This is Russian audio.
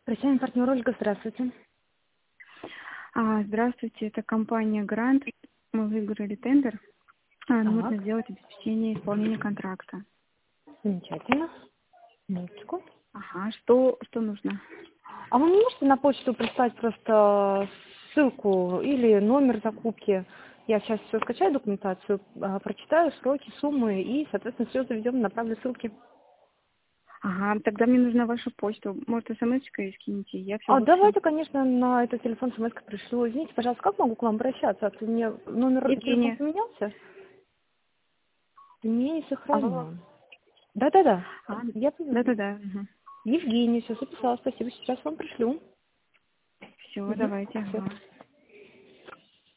Прощальный партнер Ольга, здравствуйте. Здравствуйте, это компания «Грант». Мы выиграли тендер. Нужно Так, сделать обеспечение исполнения контракта. замечательно. Минуточку. Что нужно? А вы мне можете на почту прислать просто ссылку или номер закупки? Я сейчас все скачаю документацию, прочитаю сроки, суммы и, соответственно, все заведем, направлю ссылки. Тогда мне нужна ваша почта. Может, смс-очкой скинете, я все вышлю. Давайте, конечно, на этот телефон смс пришлю. Извините, пожалуйста, как могу к вам обращаться? А то у меня номер телефона Евгения. поменялся? Мне не Алло. сохранил. Да-да-да. Я Да-да-да. Евгения, все записала, спасибо, сейчас вам пришлю. Все, давайте. Всё.